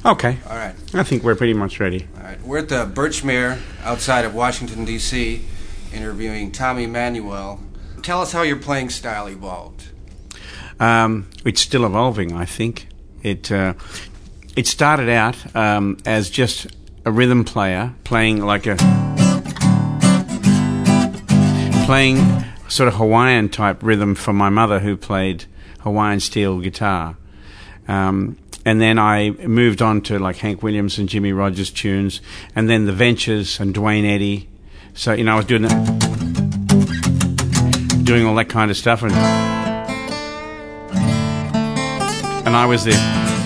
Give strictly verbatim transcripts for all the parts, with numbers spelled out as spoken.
Okay. All right. I think we're pretty much ready. All right. We're at the Birchmere outside of Washington, D C, interviewing Tommy Emmanuel. Tell us how your playing style evolved. Um, it's still evolving, I think. It uh, it started out um, as just a rhythm player, playing like a playing sort of Hawaiian type rhythm for my mother, who played Hawaiian steel guitar. Um, and then I moved on to like Hank Williams and Jimmy Rogers tunes, and then the Ventures and Dwayne Eddy. So, you know, I was doing that, doing all that kind of stuff, and and I was there.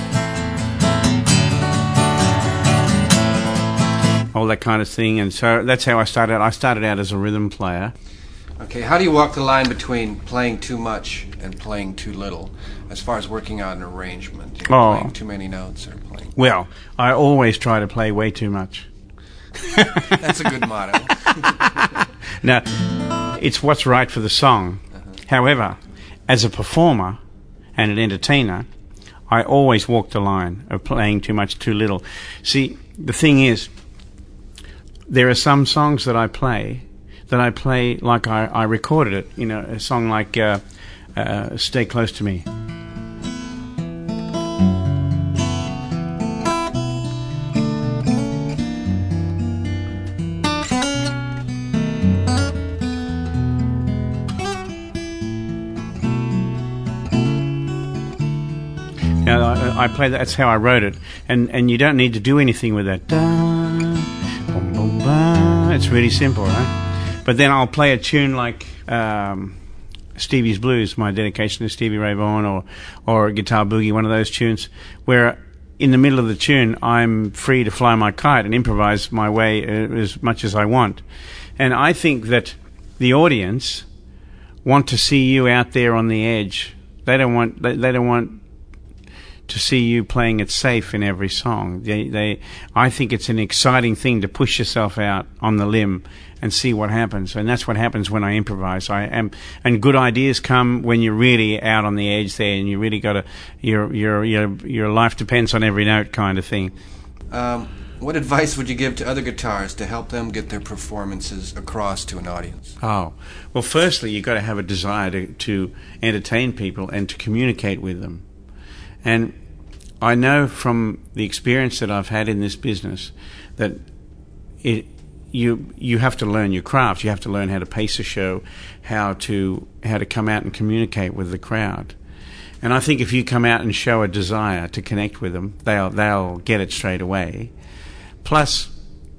All that kind of thing, and so that's how I started out. I started out as a rhythm player. Okay, how do you walk the line between playing too much and playing too little, as far as working out an arrangement? You know, Oh. playing too many notes or playing... Well, I always try to play way too much. That's a good motto. Now, it's what's right for the song. Uh-huh. However, as a performer and an entertainer, I always walk the line of playing too much, too little. See, the thing is, there are some songs that I play that I play like I, I recorded it. You know, a song like uh, uh, Stay Close to Me. Now, I, I play that, that's how I wrote it. And, and you don't need to do anything with that. Da, boom, boom, ba. It's really simple, right? But then I'll play a tune like um, Stevie's Blues, my dedication to Stevie Ray Vaughan, or, or Guitar Boogie, one of those tunes, where in the middle of the tune I'm free to fly my kite and improvise my way uh, as much as I want. And I think that the audience want to see you out there on the edge. They don't want, they, they don't want to see you playing it safe in every song. They, they, I think it's an exciting thing to push yourself out on the limb and see what happens. And that's what happens when I improvise. I am, and good ideas come when you're really out on the edge there, and you really got to, your, your, your, your life depends on every note kind of thing. Um, what advice would you give to other guitarists to help them get their performances across to an audience? Oh, well, firstly, you've got to have a desire to, to entertain people and to communicate with them. And I know from the experience that I've had in this business that it, you you have to learn your craft. You have to learn how to pace a show, how to how to come out and communicate with the crowd. And I think if you come out and show a desire to connect with them, they'll they'll get it straight away. Plus,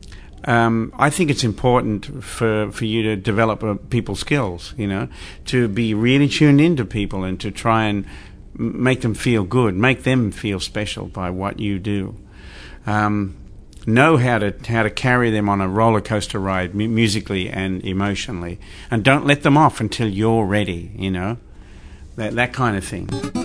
um, I think it's important for for you to develop uh, people skills. You know, to be really tuned into people and to try and make them feel good, make them feel special by what you do. Um, know how to how to carry them on a roller coaster ride, mu- musically and emotionally, and don't let them off until you're ready. You know, that that kind of thing.